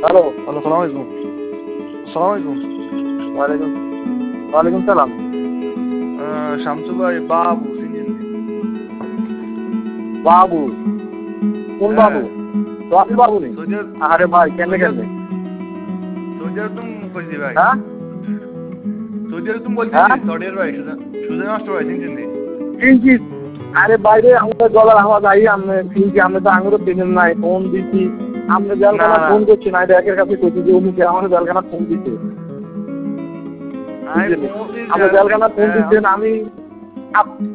Hello, সালাম আলাইকুম। সালাম আলাইকুম। ওয়ালাইকুম ওয়ালাইকুম সালাম। শামসু ভাই বাবু চিনেন? বাবু? কোন বাবু? সোহাগ বাবু নেই? সৌদি আরে ভাই কেমনে কেমনে? আরব বলছি ভাই। হ্যাঁ সৌদি আরব বলছি হ্যাঁ সৌদির ভাই সুজন মাস্টার ভাই চিনছেন? কিনছি। আরে বাইরে আমাদের গলার আওয়াজ আই আপনি কিনছি আপনি তো আঙুরে পেলেন নাই ফোন দিচ্ছি আপনি জেলখানা না। ফোন করছি না এটা একের কাছে কইছি যে অমুকে আমার জেলখানা ফোন দিচ্ছে আমি আপনি জেলখানা ফোন দিচ্ছেন আমি